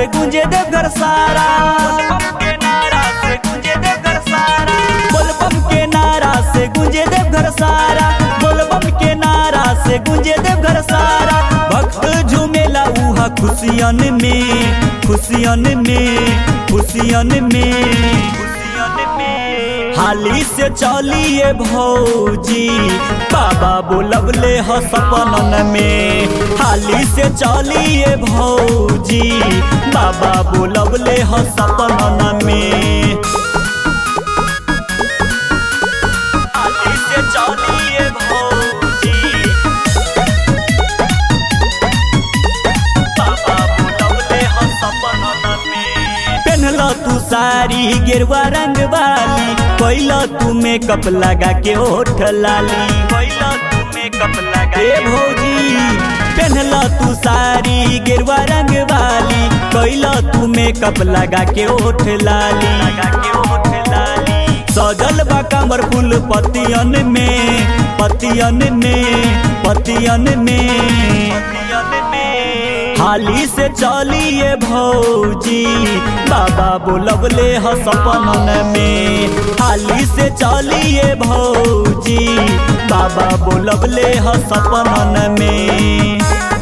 से गूंजे देवघर सारा, के नारा से गूंजे देवघर सारा, बोलबम के नारा से गूंजे देवघर सारा, बोलबम के नारा से गूंजे देवघर सारा। भक्त झूमेला उहा खुशियन में, खुशियन में, खुशियन में, हाली से चलिए भौजी बाबा बोलबले ह सपनन में, हाली से चलिए भौजी बाबा बोलबले ह सपनन में, हाली से चलिए भौजी बाबा बोलबले ह सपनन में। पेन्हला तू साड़ी गेरुआ रंग वाली, पहिला तू मेकअप लगा के होठ लाली, पहिला तू मेकअप लगा के भौजी। पेन्हला तू साड़ी गेरुआ रंग वाली, पहिला तू मेकअप लगा के होठ लाली, लगा के होठ लाली। सजल बा कमर फूल पतियन में, पतियन में, पतियन में, हाली से चलिए भौजी बाबा बोलबले ह सपनन में, हाली से चलिए भौजी बाबा बोलबले ह सपनन में,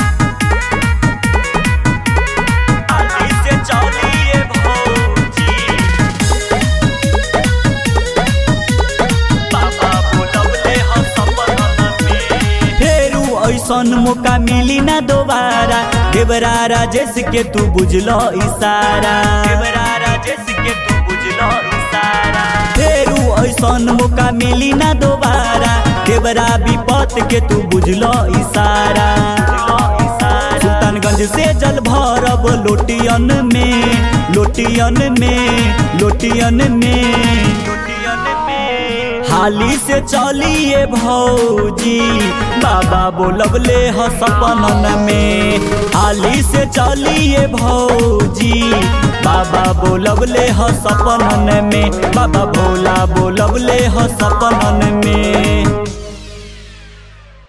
हाली से चलिए भौजी बाबा बोलबले ह सपनन में। फेरू ऐसन मौका मिली ना दोबारा, देवरा राजेश के तू बुझलो इशारा, देवरा राजेश के तू बुझलो इशारा। फेरू ऐसन मौका मिली ना दोबारा, देवरा विपत के तू बुझलो इशारा। सुल्तानगंज से जल भरब लोटियन में, लोटियन में, लोटियन में, हाली से चलिए भौजी बाबा बोलबले ह सपनन में, हाली से चलिए भौजी बाबा बोलबले ह सपनन में, बाबा भोला बोलबले ह सपनन में।